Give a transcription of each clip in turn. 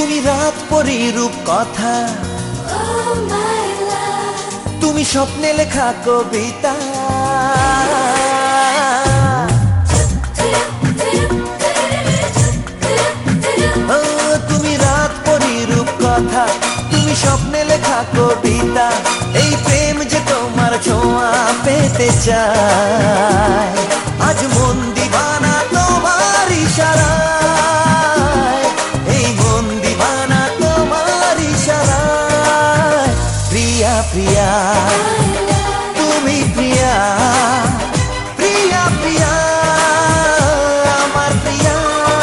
তুমি রাত পরি রূপ কথা, তুমি স্বপ্নে লেখা কবিতা। ও তুমি রাত পরি রূপ কথা, তুমি স্বপ্নে লেখা কবিতা। এই প্রেম যে তোমার ছোঁয়া পেতে চায়, আজ মন দিবানা তোমার ইশারায়, এই মন দিবানা তোমার ইশারায়। প্রিয়া প্রিয়া তুমি প্রিয়া, প্রিয়া প্রিয়া আমার প্রিয়া।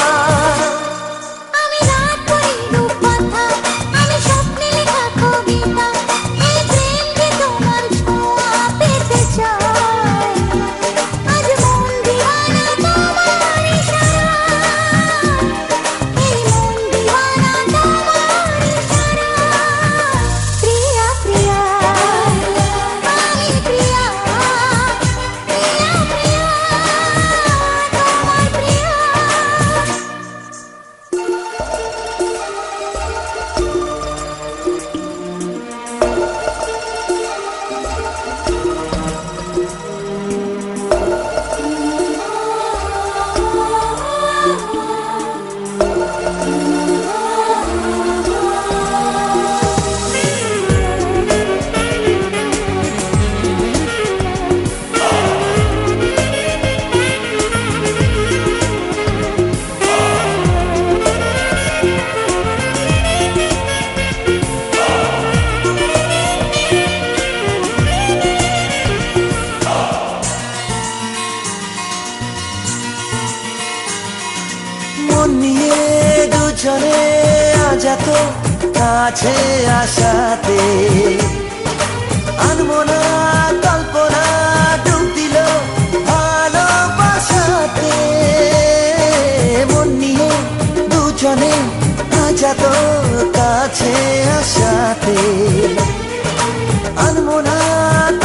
আমি রাত পরি রূপ কথা, আমি স্বপ্নে লেখা কবিতা। এই প্রেম যে তোমার ছোঁয়া পেতে চায়, আজ মন দিওয়ানা তোমার ইশারায়, এই মন দিওয়ানা তোমার ইশারায়। প্রিয়া প্রিয়া আমি প্রিয়া, প্রিয়া প্রিয়া তোমার প্রিয়া। মন নিয়ে দুজনে আজ এত কাছে আসাতে, আনমনা কল্পনা ডুব দিল ভালোবাসাতে। মন নিয়ে দুজনে আজ এত কাছে আসাতে, আনমনা